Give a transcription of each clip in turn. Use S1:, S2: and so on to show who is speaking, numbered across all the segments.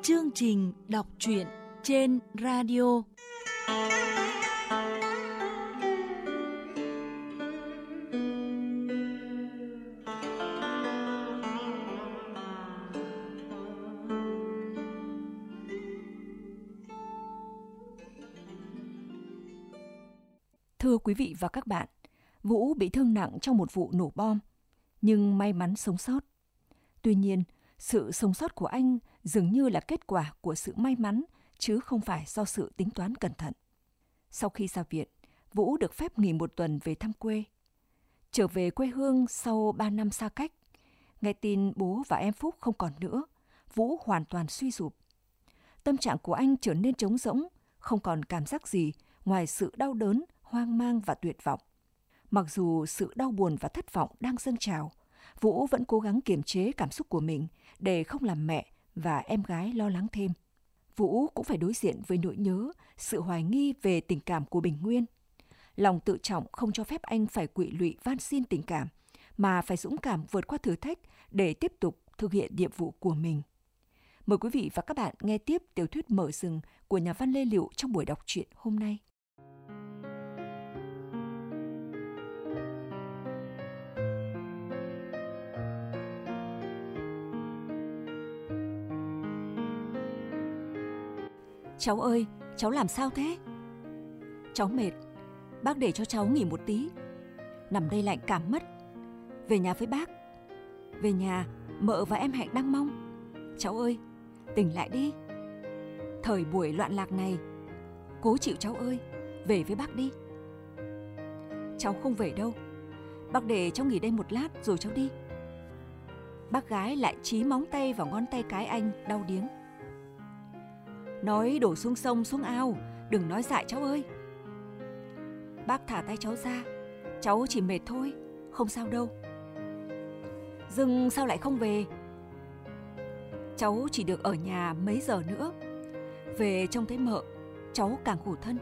S1: Chương trình đọc truyện trên radio. Thưa quý vị và các bạn, Vũ bị thương nặng trong một vụ nổ bom, nhưng may mắn sống sót. Tuy nhiên, sự sống sót của anh dường như là kết quả của sự may mắn, chứ không phải do sự tính toán cẩn thận. Sau khi ra viện, Vũ được phép nghỉ một tuần về thăm quê. Trở về quê hương sau 3 năm xa cách, nghe tin bố và em Phúc không còn nữa, Vũ hoàn toàn suy sụp. Tâm trạng của anh trở nên trống rỗng, không còn cảm giác gì ngoài sự đau đớn, hoang mang và tuyệt vọng. Mặc dù sự đau buồn và thất vọng đang dâng trào, Vũ vẫn cố gắng kiềm chế cảm xúc của mình để không làm mẹ và em gái lo lắng thêm. Vũ cũng phải đối diện với nỗi nhớ, sự hoài nghi về tình cảm của Bình Nguyên. Lòng tự trọng không cho phép anh phải quỵ lụy van xin tình cảm, mà phải dũng cảm vượt qua thử thách để tiếp tục thực hiện nhiệm vụ của mình. Mời quý vị và các bạn nghe tiếp tiểu thuyết Mở rừng của nhà văn Lê Lựu trong buổi đọc truyện hôm nay. Cháu ơi, cháu làm sao thế? Cháu mệt, bác để cho cháu nghỉ một tí. Nằm đây lạnh cảm mất. Về nhà với bác. Về nhà, mợ và em Hạnh đang mong. Cháu ơi, tỉnh lại đi. Thời buổi loạn lạc này, cố chịu cháu ơi, về với bác đi. Cháu không về đâu. Bác để cháu nghỉ đây một lát rồi cháu đi. Bác gái lại chí móng tay vào ngón tay cái anh đau điếng. Nói đổ xuống sông xuống ao, đừng nói dại cháu ơi. Bác thả tay cháu ra, cháu chỉ mệt thôi, không sao đâu. Dưng sao lại không về? Cháu chỉ được ở nhà mấy giờ nữa. Về trông thấy mợ, cháu càng khổ thân.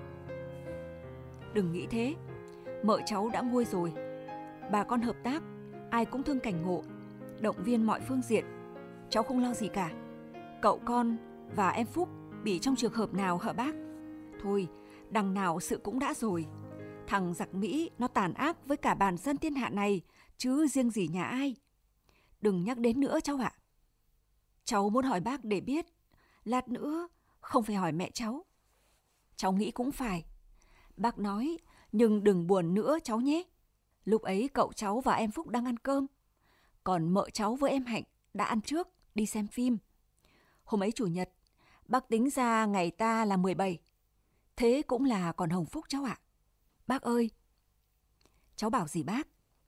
S1: Đừng nghĩ thế, mợ cháu đã nguôi rồi. Bà con hợp tác, ai cũng thương cảnh ngộ, động viên mọi phương diện. Cháu không lo gì cả. Cậu con và em Phúc bị trong trường hợp nào hả bác? Thôi, đằng nào sự cũng đã rồi. Thằng giặc Mỹ nó tàn ác với cả bản dân thiên hạ này, chứ riêng gì nhà ai. Đừng nhắc đến nữa cháu ạ. Cháu muốn hỏi bác để biết, lát nữa không phải hỏi mẹ cháu. Cháu nghĩ cũng phải. Bác nói, nhưng đừng buồn nữa cháu nhé. Lúc ấy cậu cháu và em Phúc đang ăn cơm. Còn mợ cháu với em Hạnh đã ăn trước, đi xem phim. Hôm ấy Chủ nhật, bác tính ra ngày ta là 17. Thế cũng là còn hồng phúc cháu ạ. Bác ơi! Cháu bảo gì bác?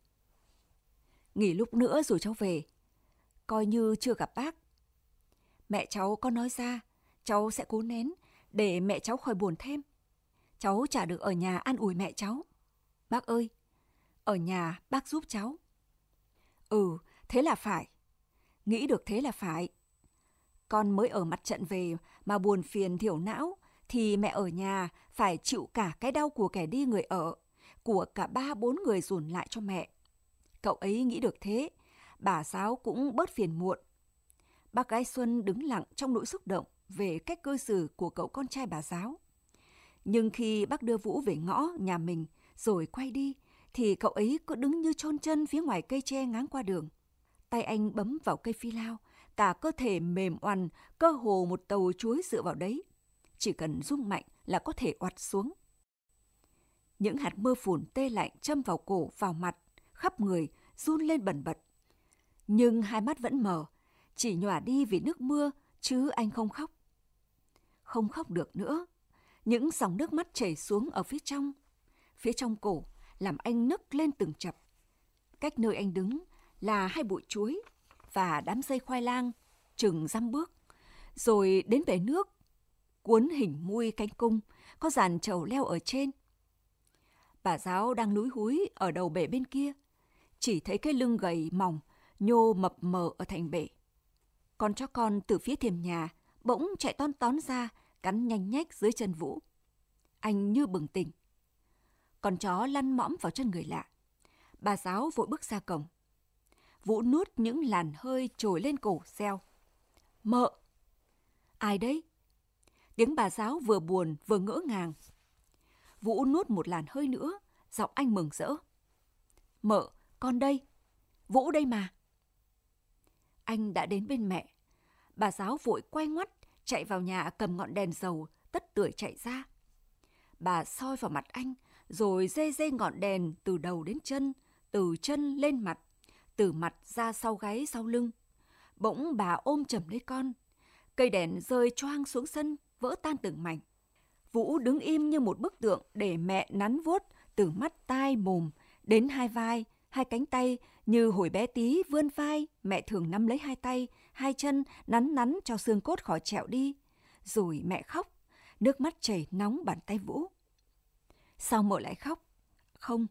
S1: Nghỉ lúc nữa rồi cháu về. Coi như chưa gặp bác. Mẹ cháu có nói ra, cháu sẽ cố nén để mẹ cháu khỏi buồn thêm. Cháu chả được ở nhà an ủi mẹ cháu. Bác ơi! Ở nhà bác giúp cháu. Ừ, thế là phải. Nghĩ được thế là phải. Con mới ở mặt trận về mà buồn phiền thiểu não, thì mẹ ở nhà phải chịu cả cái đau của kẻ đi người ở, của cả 3-4 người dồn lại cho mẹ. Cậu ấy nghĩ được thế, bà Giáo cũng bớt phiền muộn. Bác gái Xuân đứng lặng trong nỗi xúc động về cách cư xử của cậu con trai bà Giáo. Nhưng khi bác đưa Vũ về ngõ nhà mình rồi quay đi, thì cậu ấy cứ đứng như chôn chân phía ngoài cây tre ngáng qua đường. Tay anh bấm vào cây phi lao, cả cơ thể mềm oằn, cơ hồ một tàu chuối dựa vào đấy. Chỉ cần rung mạnh là có thể oặt xuống. Những hạt mưa phùn tê lạnh châm vào cổ, vào mặt, khắp người, run lên bần bật. Nhưng hai mắt vẫn mở, chỉ nhòa đi vì nước mưa, chứ anh không khóc. Không khóc được nữa. Những dòng nước mắt chảy xuống ở phía trong cổ, làm anh nức lên từng chập. Cách nơi anh đứng là 2 bụi chuối và đám dây khoai lang chừng 5 bước, rồi đến bể nước cuốn hình mui cánh cung, có dàn trầu leo ở trên. Bà Giáo đang lúi húi ở đầu bể bên kia, chỉ thấy cái lưng gầy mỏng nhô mập mờ ở thành bể. Con chó con từ phía thềm nhà bỗng chạy ton tón ra, cắn nhanh nhách dưới chân Vũ. Anh như bừng tỉnh. Con chó lăn mõm vào chân người lạ. Bà Giáo vội bước ra cổng. Vũ nuốt những làn hơi trồi lên cổ reo. Mợ! Ai đấy? Tiếng bà giáo vừa buồn vừa ngỡ ngàng. Vũ nuốt một làn hơi nữa, giọng anh mừng rỡ. Mợ, con đây. Vũ đây mà. Anh đã đến bên mẹ. Bà giáo vội quay ngoắt, chạy vào nhà cầm ngọn đèn dầu, tất tưởi chạy ra. Bà soi vào mặt anh, rồi rê rê ngọn đèn từ đầu đến chân, từ chân lên mặt, từ mặt ra sau gáy sau lưng. Bỗng bà ôm chầm lấy con. Cây đèn rơi choang xuống sân, vỡ tan từng mảnh. Vũ đứng im như một bức tượng để mẹ nắn vuốt từ mắt tai mồm đến hai vai, hai cánh tay, như hồi bé tí vươn vai, mẹ thường nắm lấy hai tay, hai chân nắn nắn cho xương cốt khỏi trẹo đi. Rồi mẹ khóc, nước mắt chảy nóng bàn tay Vũ. Sao mợ lại khóc? Không,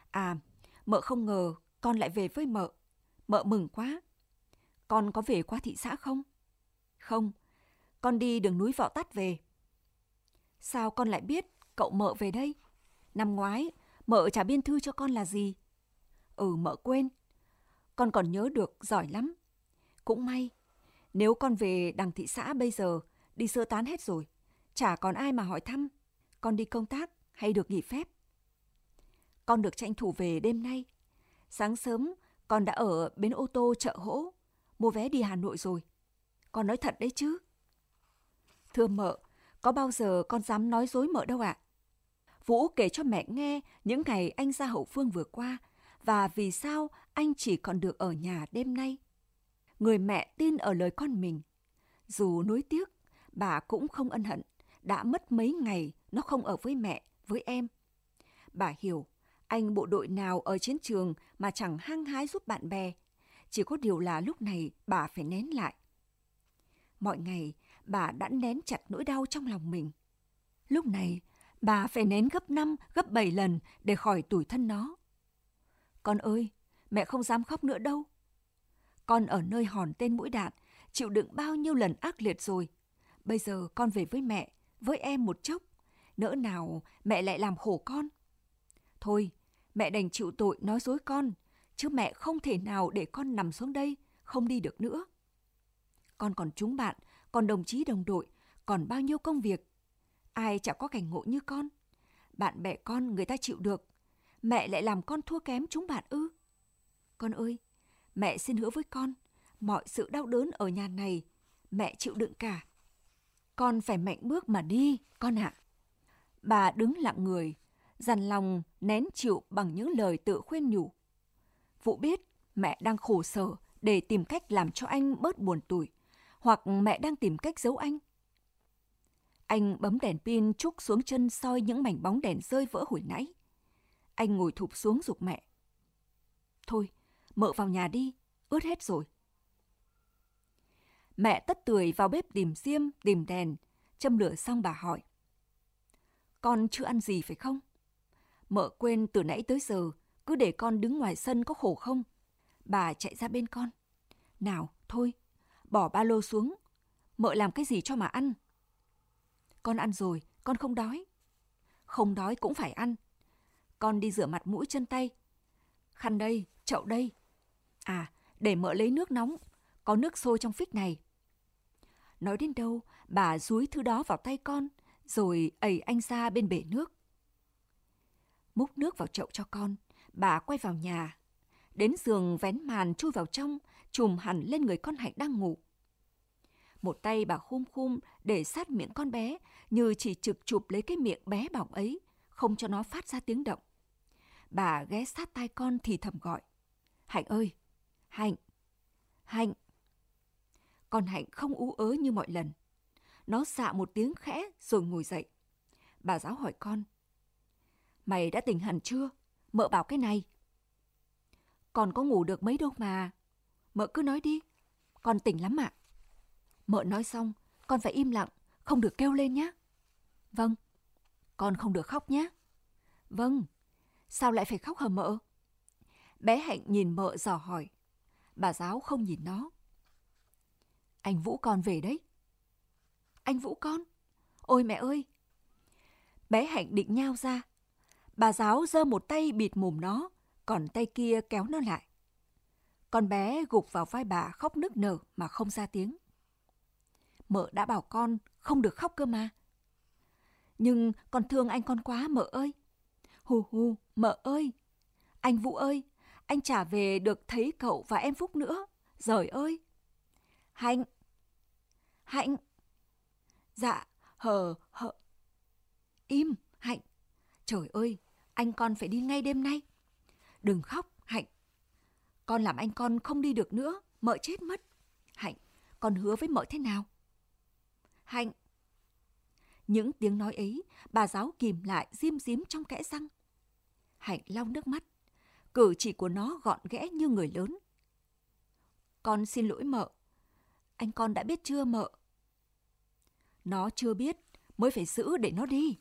S1: mợ không ngờ con lại về với mợ. Mợ mừng quá. Con có về qua thị xã không? Không, con đi đường núi Vọ Tát về. Sao con lại biết cậu mợ về đây? Năm ngoái, mợ trả biên thư cho con là gì? Mợ quên. Con còn nhớ được, giỏi lắm. Cũng may, nếu con về đằng thị xã bây giờ, đi sơ tán hết rồi, chả còn ai mà hỏi thăm. Con đi công tác hay được nghỉ phép? Con được tranh thủ về đêm nay. Sáng sớm, con đã ở bến ô tô chợ Hỗ, mua vé đi Hà Nội rồi. Con nói thật đấy chứ. Thưa mợ, có bao giờ con dám nói dối mợ đâu ạ. Vũ kể cho mẹ nghe những ngày anh ra hậu phương vừa qua và vì sao anh chỉ còn được ở nhà đêm nay. Người mẹ tin ở lời con mình. Dù nuối tiếc, bà cũng không ân hận. Đã mất mấy ngày nó không ở với mẹ, với em. Bà hiểu, anh bộ đội nào ở chiến trường mà chẳng hăng hái giúp bạn bè. Chỉ có điều là lúc này bà phải nén lại. Mọi ngày, bà đã nén chặt nỗi đau trong lòng mình. Lúc này, bà phải nén gấp 5, gấp 7 lần để khỏi tủi thân nó. Con ơi, mẹ không dám khóc nữa đâu. Con ở nơi hòn tên mũi đạn, chịu đựng bao nhiêu lần ác liệt rồi. Bây giờ con về với mẹ, với em một chốc. Nỡ nào mẹ lại làm khổ con. Thôi, mẹ đành chịu tội nói dối con, chứ mẹ không thể nào để con nằm xuống đây, không đi được nữa. Con còn chúng bạn, còn đồng chí đồng đội, còn bao nhiêu công việc. Ai chả có cảnh ngộ như con. Bạn bè con người ta chịu được, mẹ lại làm con thua kém chúng bạn ư? Con ơi, mẹ xin hứa với con, mọi sự đau đớn ở nhà này, mẹ chịu đựng cả. Con phải mạnh bước mà đi, con ạ. Bà đứng lặng người, dằn lòng nén chịu bằng những lời tự khuyên nhủ. Vũ biết mẹ đang khổ sở để tìm cách làm cho anh bớt buồn tủi, hoặc mẹ đang tìm cách giấu anh. Anh bấm đèn pin trúc xuống chân soi những mảnh bóng đèn rơi vỡ hồi nãy. Anh ngồi thụp xuống giục mẹ. Thôi, mợ vào nhà đi, ướt hết rồi. Mẹ tất tưởi vào bếp tìm diêm, tìm đèn, châm lửa xong bà hỏi. Con chưa ăn gì phải không? Mợ quên từ nãy tới giờ, cứ để con đứng ngoài sân có khổ không? Bà chạy ra bên con. Nào, thôi, bỏ ba lô xuống. Mợ làm cái gì cho mà ăn? Con ăn rồi, con không đói. Không đói cũng phải ăn. Con đi rửa mặt mũi chân tay. Khăn đây, chậu đây. Để mợ lấy nước nóng, có nước sôi trong phích này. Nói đến đâu, bà dúi thứ đó vào tay con, rồi ẩy anh ra bên bể nước. Múc nước vào chậu cho con, bà quay vào nhà. Đến giường vén màn chui vào trong, trùm hẳn lên người con Hạnh đang ngủ. Một tay bà khum khum để sát miệng con bé, như chỉ trực chụp lấy cái miệng bé bỏng ấy, không cho nó phát ra tiếng động. Bà ghé sát tai con thì thầm gọi. Hạnh ơi! Hạnh! Hạnh! Con Hạnh không ú ớ như mọi lần. Nó xạ một tiếng khẽ rồi ngồi dậy. Bà giáo hỏi con. Mày đã tỉnh hẳn chưa? Mợ bảo cái này. Con có ngủ được mấy đâu mà. Mợ cứ nói đi. Con tỉnh lắm ạ. Mợ nói xong, con phải im lặng, không được kêu lên nhé. Vâng. Con không được khóc nhé. Vâng. Sao lại phải khóc hả mợ? Bé Hạnh nhìn mợ dò hỏi. Bà giáo không nhìn nó. Anh Vũ con về đấy. Anh Vũ con? Ôi mẹ ơi! Bé Hạnh định nhao ra. Bà giáo giơ một tay bịt mồm nó, còn tay kia kéo nó lại. Con bé gục vào vai bà khóc nức nở mà không ra tiếng. Mợ đã bảo con không được khóc cơ mà. Nhưng con thương anh con quá mợ ơi. Hù hù, mợ ơi. Anh Vũ ơi, anh chả về được thấy cậu và em Phúc nữa. Giời ơi. Hạnh. Hạnh. Dạ, hờ. Im, Hạnh. Trời ơi, anh con phải đi ngay đêm nay. Đừng khóc, Hạnh. Con làm anh con không đi được nữa, mợ chết mất. Hạnh, con hứa với mợ thế nào? Hạnh. Những tiếng nói ấy, bà giáo kìm lại rim dim trong kẽ răng. Hạnh lau nước mắt. Cử chỉ của nó gọn ghẽ như người lớn. Con xin lỗi mợ. Anh con đã biết chưa mợ? Nó chưa biết, mới phải giữ để nó đi.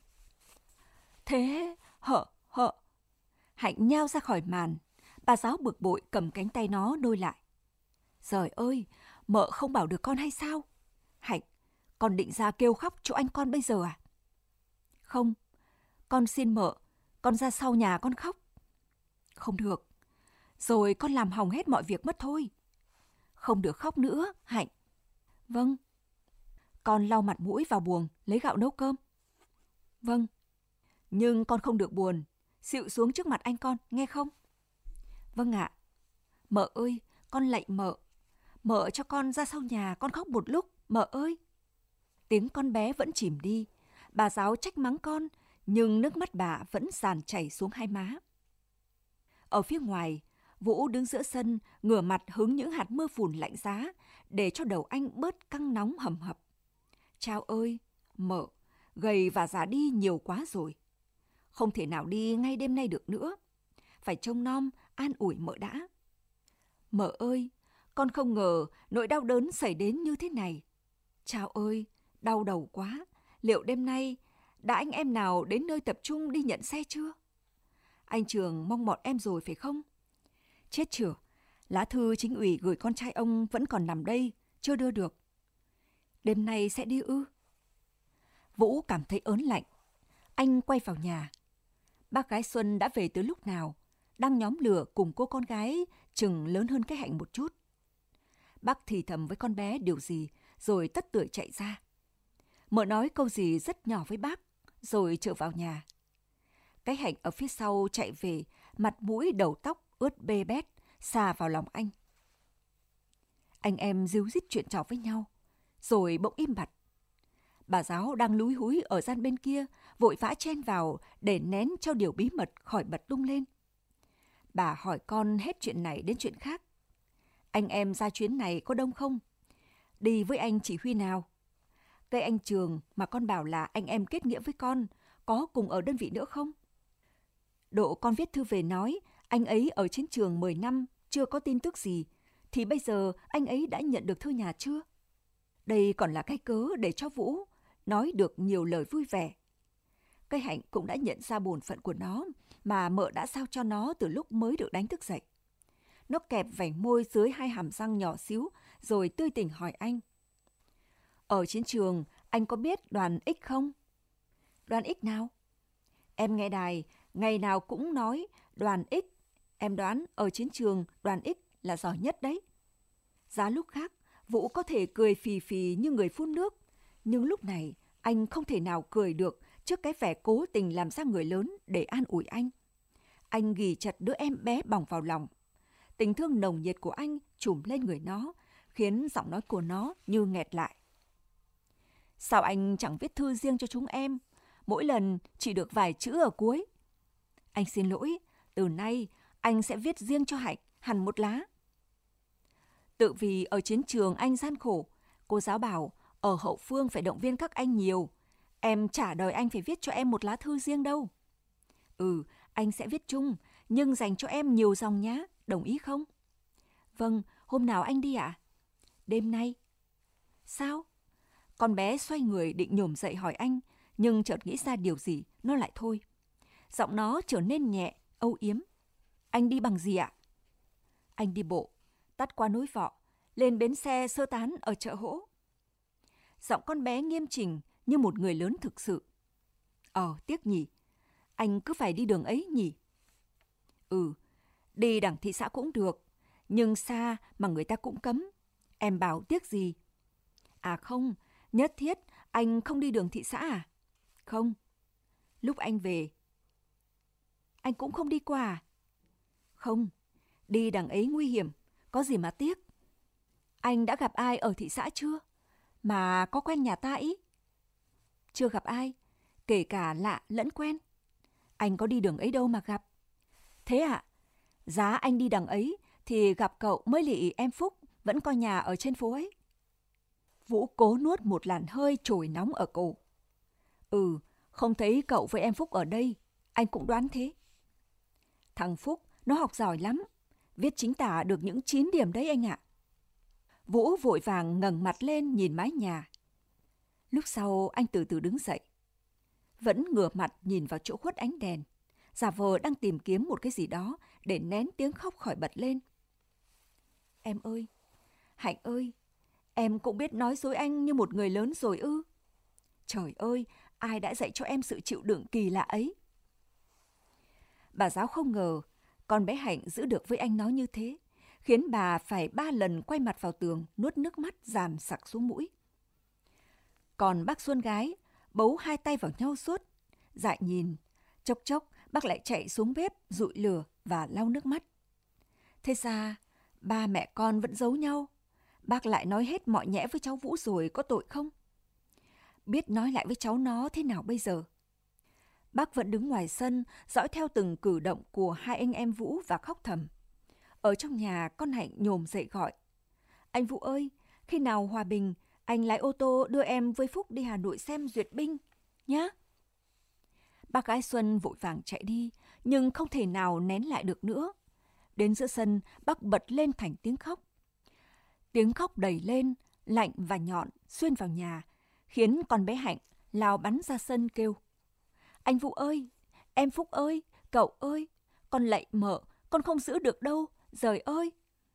S1: Thế, hợ. Hạnh nhao ra khỏi màn. Bà giáo bực bội cầm cánh tay nó nôi lại. Giời ơi, mợ không bảo được con hay sao? Hạnh, con định ra kêu khóc chỗ anh con bây giờ à? Không, con xin mợ, con ra sau nhà con khóc. Không được, rồi con làm hỏng hết mọi việc mất thôi. Không được khóc nữa, Hạnh. Vâng. Con lau mặt mũi vào buồng, lấy gạo nấu cơm. Vâng. Nhưng con không được buồn, xịu xuống trước mặt anh con, nghe không? Vâng ạ. Mợ ơi, con lạy mợ. Mợ cho con ra sau nhà con khóc một lúc, mợ ơi. Tiếng con bé vẫn chìm đi. Bà giáo trách mắng con, nhưng nước mắt bà vẫn dàn chảy xuống hai má. Ở phía ngoài, Vũ đứng giữa sân, ngửa mặt hứng những hạt mưa phùn lạnh giá, để cho đầu anh bớt căng nóng hầm hập. Chao ơi, mợ, gầy và già đi nhiều quá rồi. Không thể nào đi ngay đêm nay được nữa. Phải trông nom, an ủi mợ đã. Mợ ơi, con không ngờ nỗi đau đớn xảy đến như thế này. Chao ơi, đau đầu quá. Liệu đêm nay đã anh em nào đến nơi tập trung đi nhận xe chưa? Anh Trường mong bọn em rồi phải không? Chết chửa, lá thư chính ủy gửi con trai ông vẫn còn nằm đây, chưa đưa được. Đêm nay sẽ đi ư? Vũ cảm thấy ớn lạnh. Anh quay vào nhà. Bác gái Xuân đã về từ lúc nào, đang nhóm lửa cùng cô con gái chừng lớn hơn cái Hạnh một chút. Bác thì thầm với con bé điều gì, rồi tất tưởi chạy ra. Mợ nói câu gì rất nhỏ với bác, rồi trở vào nhà. Cái Hạnh ở phía sau chạy về, mặt mũi đầu tóc ướt bê bét, xà vào lòng anh. Anh em ríu rít chuyện trò với nhau, rồi bỗng im bặt. Bà giáo đang lúi húi ở gian bên kia, vội vã chen vào để nén cho điều bí mật khỏi bật tung lên. Bà hỏi con hết chuyện này đến chuyện khác. Anh em ra chuyến này có đông không? Đi với anh chỉ huy nào? Cái anh Trường mà con bảo là anh em kết nghĩa với con, có cùng ở đơn vị nữa không? Độ con viết thư về nói, anh ấy ở chiến trường 10 năm, chưa có tin tức gì, thì bây giờ anh ấy đã nhận được thư nhà chưa? Đây còn là cái cớ để cho Vũ nói được nhiều lời vui vẻ. Cây Hạnh cũng đã nhận ra bổn phận của nó mà mợ đã giao cho nó từ lúc mới được đánh thức dậy. Nó kẹp vành môi dưới hai hàm răng nhỏ xíu, rồi tươi tỉnh hỏi anh. Ở chiến trường, anh có biết đoàn X không? Đoàn X nào? Em nghe đài, ngày nào cũng nói đoàn X. Em đoán ở chiến trường đoàn X là giỏi nhất đấy. Giá lúc khác, Vũ có thể cười phì phì như người phun nước. Nhưng lúc này, anh không thể nào cười được trước cái vẻ cố tình làm ra người lớn để an ủi anh. Anh ghì chặt đứa em bé bỏng vào lòng. Tình thương nồng nhiệt của anh trùm lên người nó, khiến giọng nói của nó như nghẹt lại. Sao anh chẳng viết thư riêng cho chúng em? Mỗi lần chỉ được vài chữ ở cuối. Anh xin lỗi, từ nay anh sẽ viết riêng cho Hạnh hẳn một lá. Tự vì ở chiến trường anh gian khổ, cô giáo bảo ở hậu phương phải động viên các anh nhiều. Em chả đòi anh phải viết cho em một lá thư riêng đâu. Anh sẽ viết chung, nhưng dành cho em nhiều dòng nhá, đồng ý không? Vâng, hôm nào anh đi ạ? Đêm nay. Sao? Con bé xoay người định nhổm dậy hỏi anh, nhưng chợt nghĩ ra điều gì, nó lại thôi. Giọng nó trở nên nhẹ, âu yếm. Anh đi bằng gì ạ? Anh đi bộ, tắt qua núi Vọ, lên bến xe sơ tán ở chợ Hỗ. Giọng con bé nghiêm chỉnh như một người lớn thực sự. Tiếc nhỉ, anh cứ phải đi đường ấy nhỉ? Đi đằng thị xã cũng được, nhưng xa mà người ta cũng cấm. Em bảo tiếc gì? À không, Nhất thiết anh không đi đường thị xã à? Không. Lúc anh về, anh cũng không đi qua à? Không, đi đằng ấy nguy hiểm, có gì mà tiếc. Anh đã gặp ai ở thị xã chưa? Mà có quen nhà ta ý? Chưa gặp ai, kể cả lạ lẫn quen. Anh có đi đường ấy đâu mà gặp. Thế ạ? Giá anh đi đằng ấy thì gặp cậu mới lị em Phúc vẫn có nhà ở trên phố ấy. Vũ cố nuốt một làn hơi trồi nóng ở cổ. Không thấy cậu với em Phúc ở đây, anh cũng đoán thế. Thằng Phúc nó học giỏi lắm, viết chính tả được những 9 điểm đấy anh ạ. Vũ vội vàng ngẩng mặt lên nhìn mái nhà. Lúc sau anh từ từ đứng dậy, vẫn ngửa mặt nhìn vào chỗ khuất ánh đèn, giả vờ đang tìm kiếm một cái gì đó để nén tiếng khóc khỏi bật lên. Em ơi, Hạnh ơi, em cũng biết nói dối anh như một người lớn rồi ư? Trời ơi, ai đã dạy cho em sự chịu đựng kỳ lạ ấy? Bà giáo không ngờ con bé Hạnh giữ được với anh nó như thế, khiến bà phải 3 lần quay mặt vào tường, nuốt nước mắt dàn sặc xuống mũi. Còn bác Xuân gái bấu 2 tay vào nhau suốt, dại nhìn, chốc chốc bác lại chạy xuống bếp dụi lửa và lau nước mắt. Thế ra, ba mẹ con vẫn giấu nhau. Bác lại nói hết mọi nhẽ với cháu Vũ rồi, có tội không? Biết nói lại với cháu nó thế nào bây giờ? Bác vẫn đứng ngoài sân, dõi theo từng cử động của hai anh em Vũ và khóc thầm. Ở trong nhà, con Hạnh nhổm dậy gọi. Anh Vũ ơi, khi nào hòa bình, anh lái ô tô đưa em với Phúc đi Hà Nội xem duyệt binh, nhá. Bác gái Xuân vội vàng chạy đi, nhưng không thể nào nén lại được nữa. Đến giữa sân, bác bật lên thành tiếng khóc. Tiếng khóc đầy lên, lạnh và nhọn, xuyên vào nhà, khiến con bé Hạnh lao bắn ra sân kêu. Anh Vũ ơi, em Phúc ơi, cậu ơi, con lạy mợ, con không giữ được đâu, giời ơi.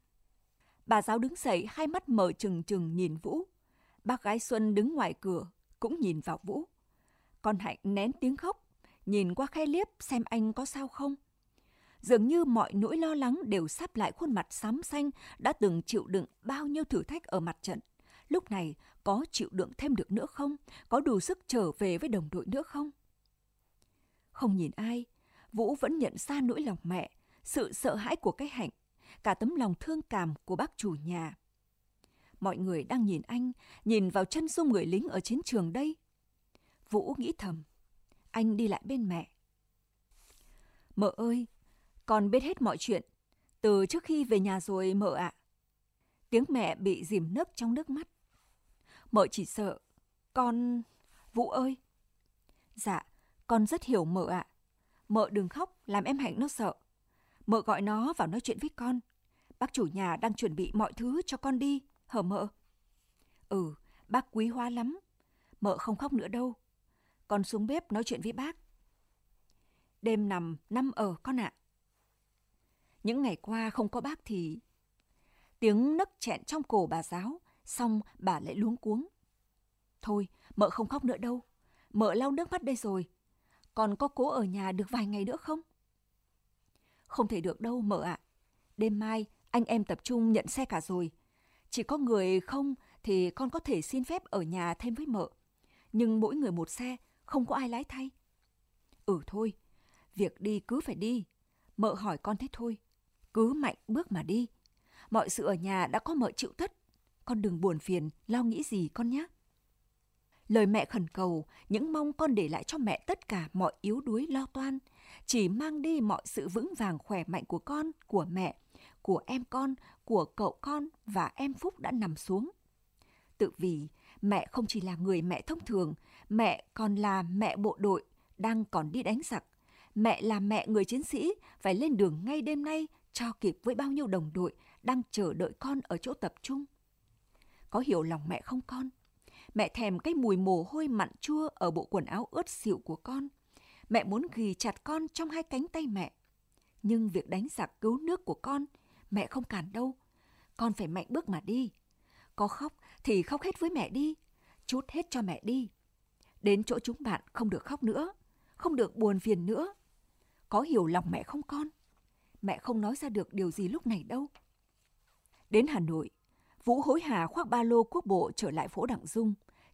S1: Bà giáo đứng dậy, hai mắt mở trừng trừng nhìn Vũ. Bác gái Xuân đứng ngoài cửa, cũng nhìn vào Vũ. Con Hạnh nén tiếng khóc, nhìn qua khe liếp xem anh có sao không. Dường như mọi nỗi lo lắng đều sáp lại khuôn mặt xám xanh đã từng chịu đựng bao nhiêu thử thách ở mặt trận. Lúc này có chịu đựng thêm được nữa không? Có đủ sức trở về với đồng đội nữa không? Không nhìn ai, Vũ vẫn nhận ra nỗi lòng mẹ, sự sợ hãi của cái Hạnh, cả tấm lòng thương cảm của bác chủ nhà. Mọi người đang nhìn anh, nhìn vào chân dung người lính ở chiến trường đây. Vũ nghĩ thầm, anh đi lại bên mẹ. Mợ ơi, con biết hết mọi chuyện, từ trước khi về nhà rồi mợ ạ. Tiếng mẹ bị dìm nấc trong nước mắt. Mợ chỉ sợ, con... Vũ ơi! Dạ, con rất hiểu mợ ạ. Mợ đừng khóc, làm em Hạnh nó sợ. Mợ gọi nó vào nói chuyện với con. Bác chủ nhà đang chuẩn bị mọi thứ cho con đi, hở mợ? Bác quý hóa lắm. Mợ không khóc nữa đâu. Con xuống bếp nói chuyện với bác. Đêm nằm, năm ở con ạ. Những ngày qua không có bác thì... Tiếng nấc chẹn trong cổ bà giáo, xong bà lại luống cuống. Thôi, mợ không khóc nữa đâu. Mợ lau nước mắt đây rồi. Còn có cố ở nhà được vài ngày nữa không? Không thể được đâu mợ ạ. Đêm mai anh em tập trung nhận xe cả rồi. Chỉ có người không thì con có thể xin phép ở nhà thêm với mợ. Nhưng mỗi người một xe, không có ai lái thay. Thôi, việc đi cứ phải đi. Mợ hỏi con thế thôi. Cứ mạnh bước mà đi. Mọi sự ở nhà đã có mợ chịu tất. Con đừng buồn phiền, lo nghĩ gì con nhé. Lời mẹ khẩn cầu, những mong con để lại cho mẹ tất cả mọi yếu đuối lo toan, chỉ mang đi mọi sự vững vàng khỏe mạnh của con, của mẹ, của em con, của cậu con và em Phúc đã nằm xuống. Tự vì mẹ không chỉ là người mẹ thông thường, mẹ còn là mẹ bộ đội, đang còn đi đánh giặc. Mẹ là mẹ người chiến sĩ, phải lên đường ngay đêm nay cho kịp với bao nhiêu đồng đội đang chờ đợi con ở chỗ tập trung. Có hiểu lòng mẹ không con? Mẹ thèm cái mùi mồ hôi mặn chua ở bộ quần áo ướt xịu của con. Mẹ muốn ghì chặt con trong hai cánh tay mẹ. Nhưng việc đánh giặc cứu nước của con, mẹ không cản đâu. Con phải mạnh bước mà đi. Có khóc thì khóc hết với mẹ đi. Trút hết cho mẹ đi. Đến chỗ chúng bạn không được khóc nữa. Không được buồn phiền nữa. Có hiểu lòng mẹ không con? Mẹ không nói ra được điều gì lúc này đâu. Đến Hà Nội, Vũ hối hả khoác ba lô quốc bộ trở lại phố Đặng Dung.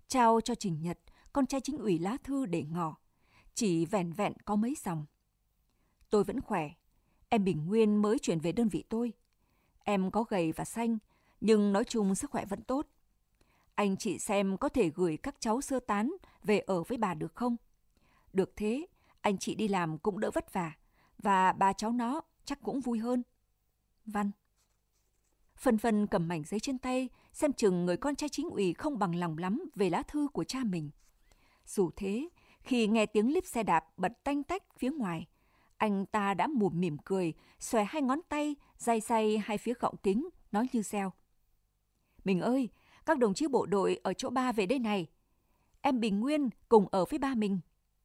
S1: trao cho Trình Nhật, con trai chính ủy, lá thư để ngỏ. Chỉ vẻn vẹn có mấy dòng. Tôi vẫn khỏe. Em Bình Nguyên mới chuyển về đơn vị tôi. Em có gầy và xanh, nhưng nói chung sức khỏe vẫn tốt. Anh chị xem có thể gửi các cháu sơ tán về ở với bà được không? Được thế, anh chị đi làm cũng đỡ vất vả, và bà cháu nó chắc cũng vui hơn. Văn. Phân Phân cầm mảnh giấy trên tay, xem chừng người con trai chính ủy không bằng lòng lắm về lá thư của cha mình. Dù thế, khi nghe tiếng líp xe đạp bật tanh tách phía ngoài, anh ta đã mủm mỉm cười, xòe hai ngón tay, day day hai phía gọng kính, nói như reo. Mình ơi, các đồng chí bộ đội ở chỗ ba về đây này. Em Bình Nguyên cùng ở với ba mình.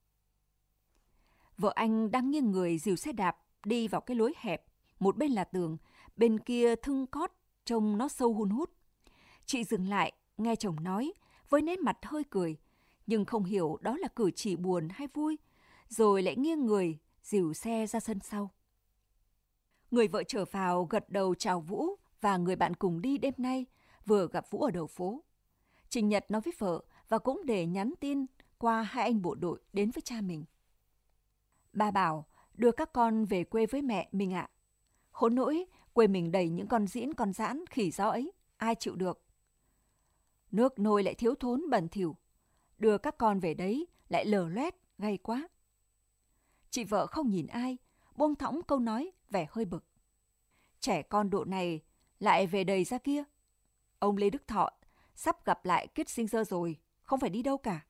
S1: Vợ anh đang nghiêng người dìu xe đạp đi vào cái lối hẹp, một bên là tường, bên kia thưng cót, trông nó sâu hun hút. Chị dừng lại, nghe chồng nói, với nét mặt hơi cười, nhưng không hiểu đó là cử chỉ buồn hay vui, rồi lại nghiêng người, dìu xe ra sân sau. Người vợ trở vào gật đầu chào Vũ và người bạn cùng đi đêm nay, vừa gặp Vũ ở đầu phố. Trình Nhật nói với vợ và cũng để nhắn tin qua hai anh bộ đội đến với cha mình. Ba bảo đưa các con về quê với mẹ mình ạ. Khốn nỗi, quê mình đầy những con diễn con giãn khỉ gió ấy, ai chịu được. Nước nôi lại thiếu thốn bẩn thỉu, đưa các con về đấy lại lở loét, gay quá. Chị vợ không nhìn ai, buông thõng câu nói vẻ hơi bực. Trẻ con độ này lại về đầy ra kia. Ông Lê Đức Thọ sắp gặp lại Kissinger rồi, không phải đi đâu cả.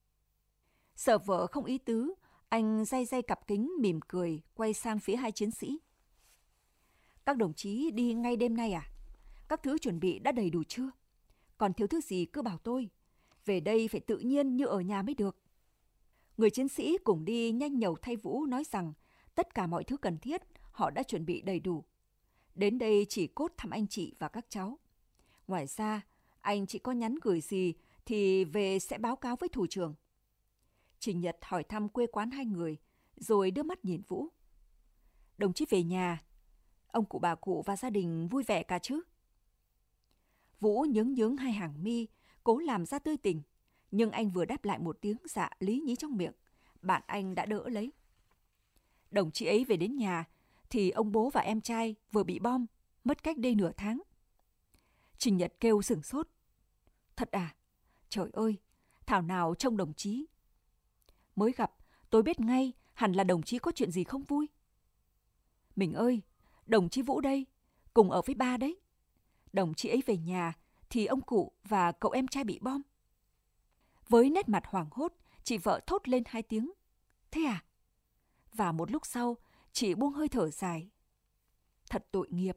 S1: Sợ vợ không ý tứ, anh day day cặp kính mỉm cười, quay sang phía hai chiến sĩ. Các đồng chí đi ngay đêm nay à? Các thứ chuẩn bị đã đầy đủ chưa? Còn thiếu thứ gì cứ bảo tôi. Về đây phải tự nhiên như ở nhà mới được. Người chiến sĩ cùng đi nhanh nhẩu thay Vũ nói rằng tất cả mọi thứ cần thiết họ đã chuẩn bị đầy đủ. Đến đây chỉ cốt thăm anh chị và các cháu. Ngoài ra, anh chị có nhắn gửi gì thì về sẽ báo cáo với thủ trưởng. Trình Nhật hỏi thăm quê quán hai người, rồi đưa mắt nhìn Vũ. Đồng chí về nhà, ông cụ bà cụ và gia đình vui vẻ cả chứ? Vũ nhướng nhướng hai hàng mi, cố làm ra tươi tỉnh, nhưng anh vừa đáp lại một tiếng dạ lý nhí trong miệng, bạn anh đã đỡ lấy. Đồng chí ấy về đến nhà, thì ông bố và em trai vừa bị bom, mất cách đây nửa tháng. Trình Nhật kêu sửng sốt. Thật à? Trời ơi, thảo nào trông đồng chí. Mới gặp, tôi biết ngay hẳn là đồng chí có chuyện gì không vui. Mình ơi, đồng chí Vũ đây, cùng ở với ba đấy. Đồng chí ấy về nhà thì ông cụ và cậu em trai bị bom. Với nét mặt hoảng hốt, chị vợ thốt lên hai tiếng. Thế à? Và một lúc sau, chị buông hơi thở dài. Thật tội nghiệp.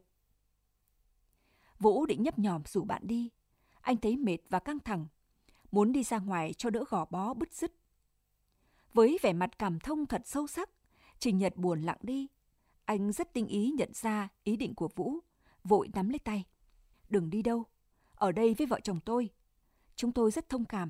S1: Vũ định nhấp nhòm rủ bạn đi. Anh thấy mệt và căng thẳng, muốn đi ra ngoài cho đỡ gò bó bứt rứt. Với vẻ mặt cảm thông thật sâu sắc, Trình Nhật buồn lặng đi. Anh rất tinh ý nhận ra ý định của Vũ, vội nắm lấy tay. Đừng đi đâu, ở đây với vợ chồng tôi. Chúng tôi rất thông cảm.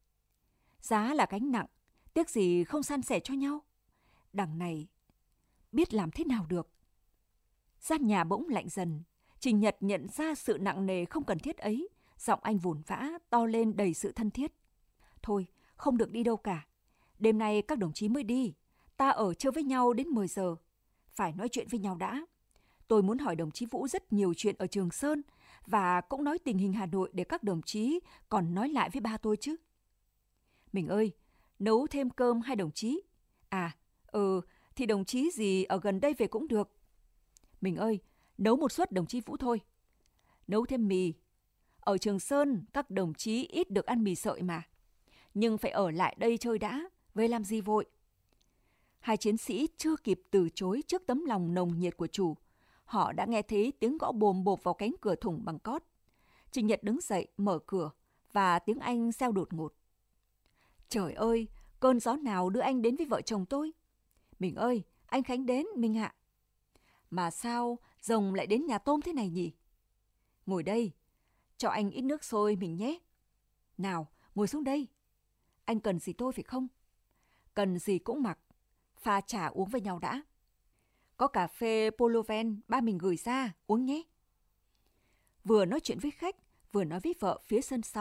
S1: Giá là gánh nặng, tiếc gì không san sẻ cho nhau. Đằng này, biết làm thế nào được. Gian nhà bỗng lạnh dần, Trình Nhật nhận ra sự nặng nề không cần thiết ấy, giọng anh vồn vã, to lên đầy sự thân thiết. Thôi, không được đi đâu cả. Đêm nay các đồng chí mới đi, ta ở chơi với nhau đến 10 giờ. Phải nói chuyện với nhau đã. Tôi muốn hỏi đồng chí Vũ rất nhiều chuyện ở Trường Sơn, và cũng nói tình hình Hà Nội để các đồng chí còn nói lại với ba tôi chứ. Mình ơi, nấu thêm cơm hai đồng chí. À, thì đồng chí gì ở gần đây về cũng được. Mình ơi, nấu một suất đồng chí Vũ thôi. Nấu thêm mì. Ở Trường Sơn, các đồng chí ít được ăn mì sợi mà. Nhưng phải ở lại đây chơi đã, về làm gì vội. Hai chiến sĩ chưa kịp từ chối trước tấm lòng nồng nhiệt của chủ. Họ đã nghe thấy tiếng gõ bồm bộp vào cánh cửa thủng bằng cót. Trình Nhật đứng dậy, mở cửa, và tiếng Anh reo đột ngột. Trời ơi, cơn gió nào đưa anh đến với vợ chồng tôi? Mình ơi, anh Khánh đến, mình ạ. Mà sao rồng lại đến nhà tôm thế này nhỉ? Ngồi đây, cho anh ít nước sôi mình nhé. Nào, ngồi xuống đây. Anh cần gì tôi phải không? Cần gì cũng mặc. Pha trà uống với nhau đã. Có cà phê Poloven ba mình gửi ra, uống nhé. Vừa nói chuyện với khách, vừa nói với vợ phía sân sau,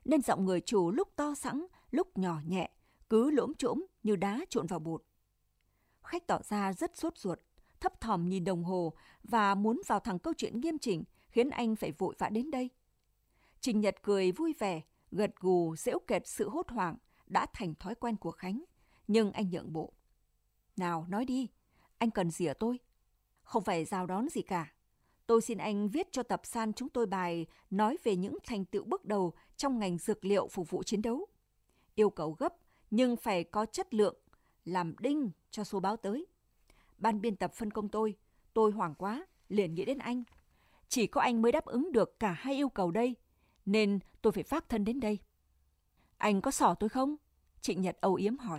S1: nên giọng người chủ lúc to sẵn, lúc nhỏ nhẹ, cứ lỗm chỗm như đá trộn vào bột. Khách tỏ ra rất sốt ruột, thấp thỏm nhìn đồng hồ và muốn vào thẳng câu chuyện nghiêm chỉnh khiến anh phải vội vã đến đây. Trình Nhật cười vui vẻ, gật gù giễu kẹt sự hốt hoảng đã thành thói quen của Khánh, nhưng anh nhượng bộ. Nào, nói đi, anh cần gì ở tôi? Không phải rào đón gì cả. Tôi xin anh viết cho tập san chúng tôi bài nói về những thành tựu bước đầu trong ngành dược liệu phục vụ chiến đấu. Yêu cầu gấp nhưng phải có chất lượng, làm đinh cho số báo tới. Ban biên tập phân công tôi hoảng quá, liền nghĩ đến anh. Chỉ có anh mới đáp ứng được cả hai yêu cầu đây, nên tôi phải phác thân đến đây. Anh có xỏ tôi không? Trịnh Nhật âu yếm hỏi.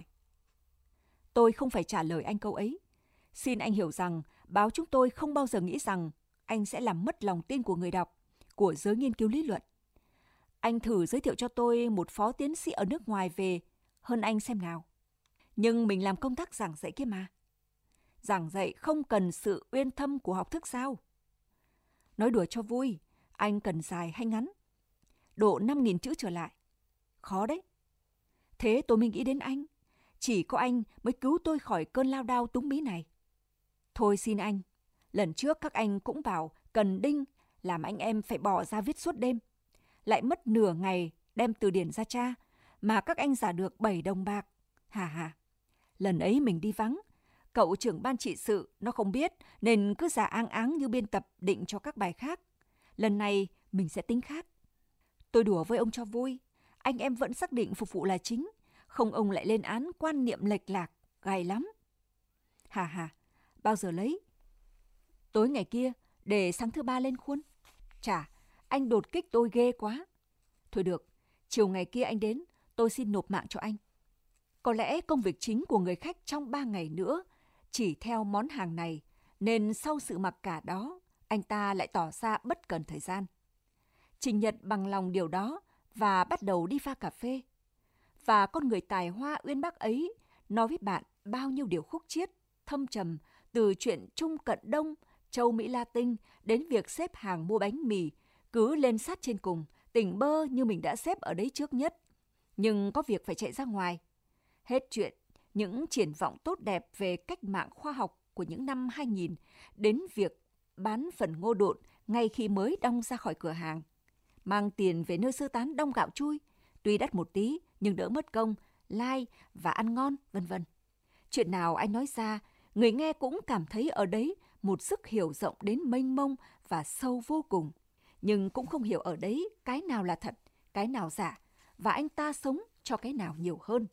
S1: Tôi không phải trả lời anh câu ấy. Xin anh hiểu rằng báo chúng tôi không bao giờ nghĩ rằng anh sẽ làm mất lòng tin của người đọc, của giới nghiên cứu lý luận. Anh thử giới thiệu cho tôi một phó tiến sĩ ở nước ngoài về hơn anh xem nào. Nhưng mình làm công tác giảng dạy kia mà. Giảng dạy không cần sự uyên thâm của học thức sao? Nói đùa cho vui, anh cần dài hay ngắn? Độ 5.000 chữ trở lại. Khó đấy. Thế tôi mới nghĩ đến anh. Chỉ có anh mới cứu tôi khỏi cơn lao đao túng bí này. Thôi xin anh, lần trước các anh cũng bảo cần đinh làm anh em phải bỏ ra viết suốt đêm. Lại mất nửa ngày đem từ điển ra tra, mà các anh giả được 7 đồng bạc. Hà. Lần ấy mình đi vắng, cậu trưởng ban trị sự nó không biết nên cứ giả áng áng như biên tập định cho các bài khác. Lần này mình sẽ tính khác. Tôi đùa với ông cho vui, anh em vẫn xác định phục vụ là chính, không ông lại lên án quan niệm lệch lạc, gay lắm. Hà, bao giờ lấy? Tối ngày kia, để sáng thứ 3 lên khuôn. Chà, anh đột kích tôi ghê quá. Thôi được, chiều ngày kia anh đến, tôi xin nộp mạng cho anh. Có lẽ công việc chính của người khách trong 3 ngày nữa chỉ theo món hàng này, nên sau sự mặc cả đó, anh ta lại tỏ ra bất cần thời gian. Trình Nhật bằng lòng điều đó và bắt đầu đi pha cà phê. Và con người tài hoa uyên bác ấy nói với bạn bao nhiêu điều khúc chiết, thâm trầm, từ chuyện Trung Cận Đông, châu Mỹ Latin đến việc xếp hàng mua bánh mì, cứ lên sát trên cùng, tỉnh bơ như mình đã xếp ở đấy trước nhất. Nhưng có việc phải chạy ra ngoài. Hết chuyện, những triển vọng tốt đẹp về cách mạng khoa học của những năm 2000 đến việc bán phần ngô độn ngay khi mới đong ra khỏi cửa hàng. Mang tiền về nơi sơ tán đong gạo chui, tuy đắt một tí nhưng đỡ mất công, lai và ăn ngon, vân vân. Chuyện nào anh nói ra, người nghe cũng cảm thấy ở đấy một sức hiểu rộng đến mênh mông và sâu vô cùng. Nhưng cũng không hiểu ở đấy cái nào là thật, cái nào giả, và anh ta sống cho cái nào nhiều hơn.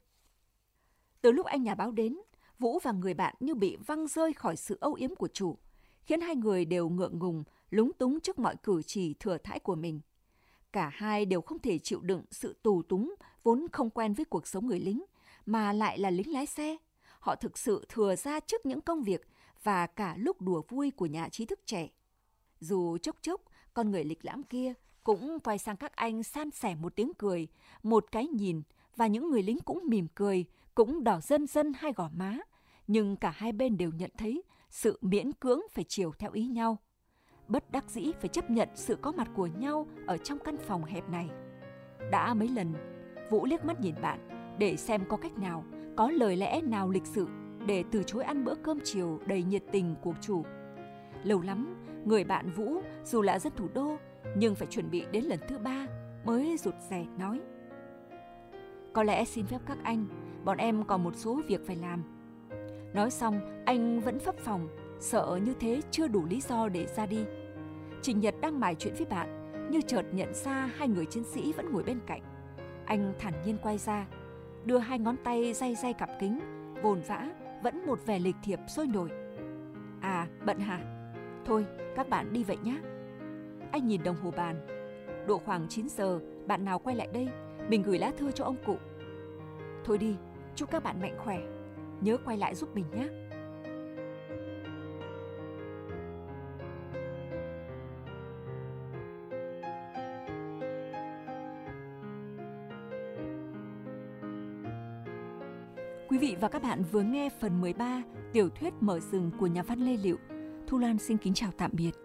S1: Từ lúc anh nhà báo đến, Vũ và người bạn như bị văng rơi khỏi sự âu yếm của chủ, khiến hai người đều ngượng ngùng, lúng túng trước mọi cử chỉ thừa thãi của mình. Cả hai đều không thể chịu đựng sự tù túng vốn không quen với cuộc sống người lính, mà lại là lính lái xe. Họ thực sự thừa ra trước những công việc và cả lúc đùa vui của nhà trí thức trẻ. Dù chốc chốc, con người lịch lãm kia cũng quay sang các anh san sẻ một tiếng cười, một cái nhìn, và những người lính cũng mỉm cười, cũng đỏ rân rân hai gò má. Nhưng cả hai bên đều nhận thấy sự miễn cưỡng phải chiều theo ý nhau. Bất đắc dĩ phải chấp nhận sự có mặt của nhau ở trong căn phòng hẹp này. Đã mấy lần, Vũ liếc mắt nhìn bạn để xem có cách nào, có lời lẽ nào lịch sự để từ chối ăn bữa cơm chiều đầy nhiệt tình của chủ. Lâu lắm, người bạn Vũ dù là dân thủ đô nhưng phải chuẩn bị đến lần thứ 3 mới rụt rè nói: Có lẽ xin phép các anh, bọn em còn một số việc phải làm. Nói xong, anh vẫn phấp phồng, sợ như thế chưa đủ lý do để ra đi. Trình Nhật đang mải chuyện với bạn, như chợt nhận ra hai người chiến sĩ vẫn ngồi bên cạnh. Anh thản nhiên quay ra, đưa hai ngón tay day day cặp kính, vồn vã, vẫn một vẻ lịch thiệp sôi nổi. À, bận hả? Thôi, các bạn đi vậy nhé. Anh nhìn đồng hồ bàn. Độ khoảng 9 giờ, bạn nào quay lại đây, mình gửi lá thư cho ông cụ. Thôi đi, chúc các bạn mạnh khỏe. Nhớ quay lại giúp mình nhé. Quý vị và các bạn vừa nghe phần 13 tiểu thuyết Mở rừng của nhà văn Lê Lựu. Thu Lan xin kính chào tạm biệt.